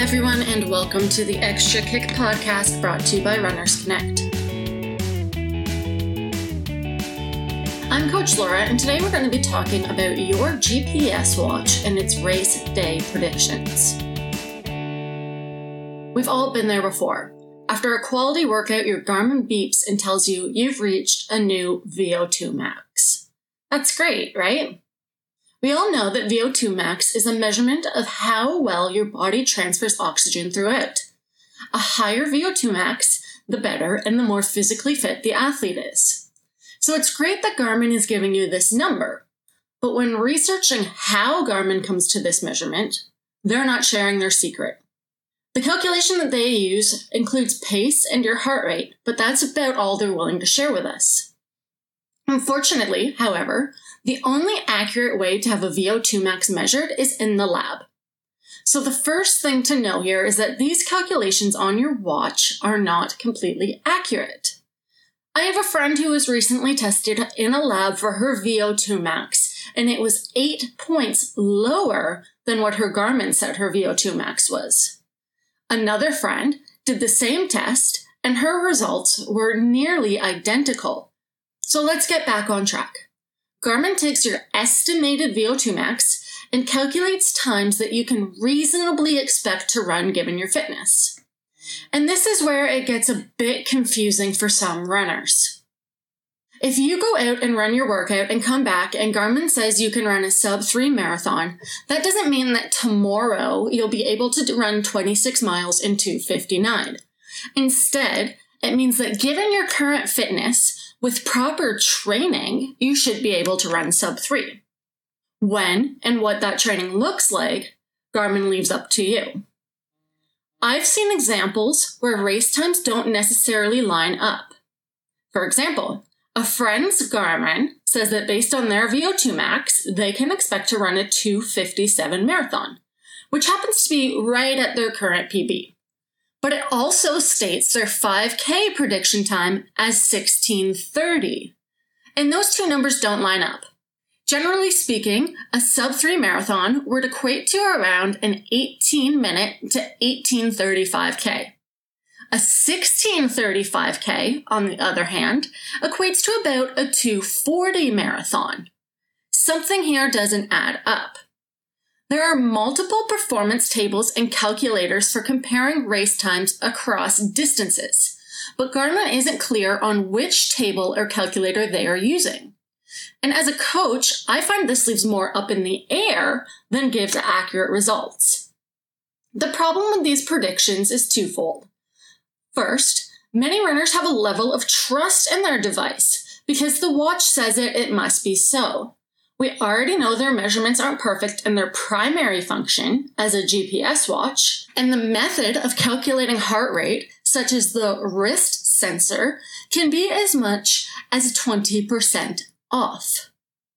everyone, and welcome to the Extra Kick podcast brought to you by Runners Connect. I'm Coach Laura, and today we're going to be talking about your GPS watch and its race day predictions. We've all been there before. After a quality workout, your Garmin beeps and tells you you've reached a new VO2 max. That's great, right? We all know that VO2 max is a measurement of how well your body transfers oxygen throughout. A higher VO2 max, the better and the more physically fit the athlete is. So it's great that Garmin is giving you this number, but when researching how Garmin comes to this measurement, they're not sharing their secret. The calculation that they use includes pace and your heart rate, but that's about all they're willing to share with us. Unfortunately, however, the only accurate way to have a VO2 max measured is in the lab. So the first thing to know here is that these calculations on your watch are not completely accurate. I have a friend who was recently tested in a lab for her VO2 max, and it was 8 points lower than what her Garmin said her VO2 max was. Another friend did the same test, and her results were nearly identical. So let's get back on track. Garmin takes your estimated VO2 max and calculates times that you can reasonably expect to run given your fitness. And this is where it gets a bit confusing for some runners. If you go out and run your workout and come back and Garmin says you can run a sub-3 marathon, that doesn't mean that tomorrow you'll be able to run 26 miles in 2:59. Instead, it means that given your current fitness, with proper training, you should be able to run sub-3. When and what that training looks like, Garmin leaves up to you. I've seen examples where race times don't necessarily line up. For example, a friend's Garmin says that based on their VO2 max, they can expect to run a 2:57 marathon, which happens to be right at their current PB. But it also states their 5K prediction time as 16:30. And those two numbers don't line up. Generally speaking, a sub-3 marathon would equate to around an 18-minute to 18:35K. A 16:35K, on the other hand, equates to about a 2:40 marathon. Something here doesn't add up. There are multiple performance tables and calculators for comparing race times across distances, but Garmin isn't clear on which table or calculator they are using. And as a coach, I find this leaves more up in the air than gives accurate results. The problem with these predictions is twofold. First, many runners have a level of trust in their device. Because the watch says it must be so. We already know their measurements aren't perfect in their primary function as a GPS watch, and the method of calculating heart rate, such as the wrist sensor, can be as much as 20% off.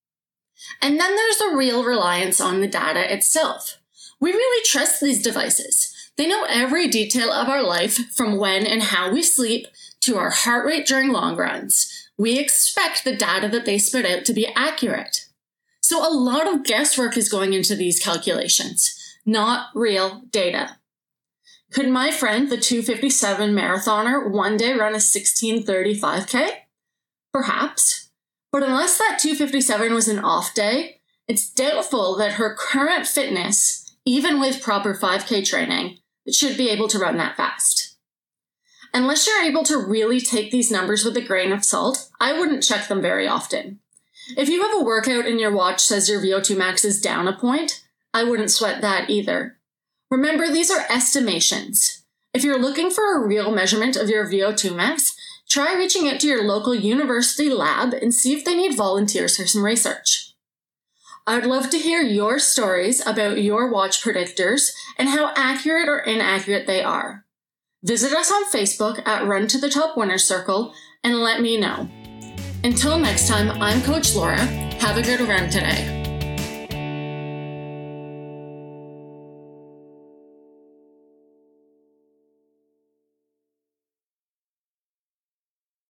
And then there's the real reliance on the data itself. We really trust these devices. They know every detail of our life, from when and how we sleep to our heart rate during long runs. We expect the data that they spit out to be accurate. So a lot of guesswork is going into these calculations, not real data. Could my friend, the 2:57 marathoner, one day run a 16:35K? Perhaps. But unless that 2:57 was an off day, it's doubtful that her current fitness, even with proper 5K training, should be able to run that fast. Unless you're able to really take these numbers with a grain of salt, I wouldn't check them very often. If you have a workout and your watch says your VO2 max is down a point, I wouldn't sweat that either. Remember, these are estimations. If you're looking for a real measurement of your VO2 max, try reaching out to your local university lab and see if they need volunteers for some research. I'd love to hear your stories about your watch predictors and how accurate or inaccurate they are. Visit us on Facebook at Run to the Top Winners Circle and let me know. Until next time, I'm Coach Laura. Have a good run today.